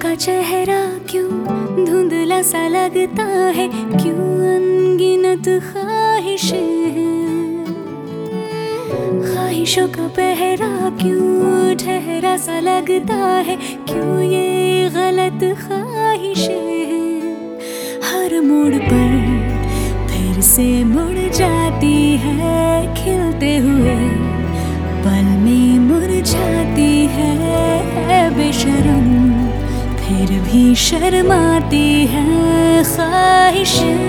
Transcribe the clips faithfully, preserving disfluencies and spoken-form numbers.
का चेहरा क्यों धुंधला सा लगता है, क्यों अनगिनत ख्वाहिशें हैं। ख्वाहिशों का पहरा क्यों ठहरा सा लगता है, क्यों ये गलत ख्वाहिशें हैं। हर मोड़ पर फिर से मुड़ जाती है, खिलते हुए पल में मुरझाती है। बेशरम फिर भी शर्माती है ख्वाहिशें।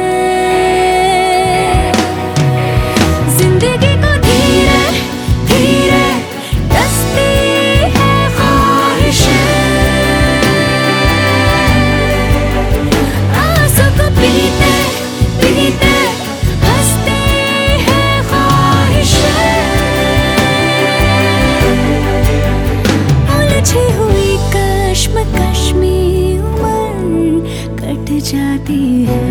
जिंदगी को धीरे धीरे डसती है ख्वाहिशें। आंसू को पीते पीते हंसती है ख्वाहिशें। उलझी हुई कश्मकश में उम्र कट जाती है।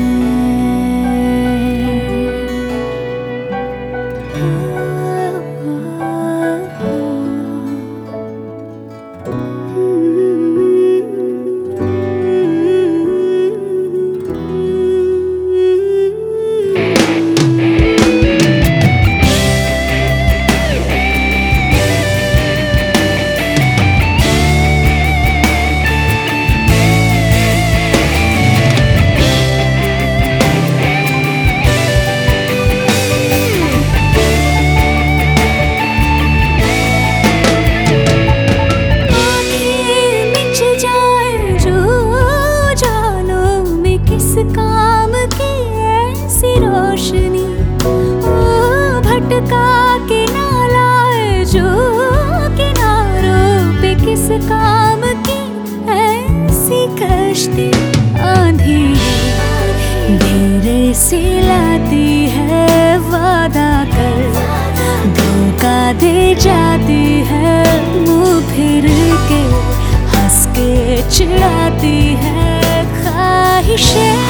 काम की ऐसी रोशनी ओ भटका के ना लाए, जो किनारों पे किस काम की ऐसी कश्ती। आंधी धीरे से लाती है वादा कर, धोखा दे जाती है मुंह फिर के, हंस के चिढ़ाती है ख्वाहिशें।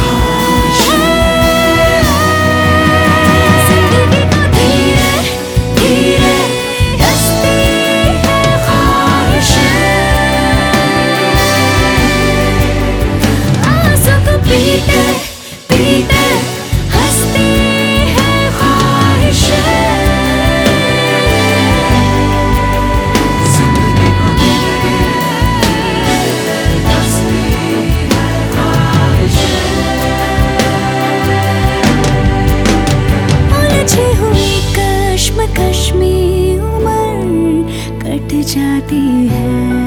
जिंदगी को धीरे धीरे डसती है ख्वाहिशें। आंसू को पीते पीते हंसती है ख्वाहिशें। कश्मकश में उम्र कट जाती है।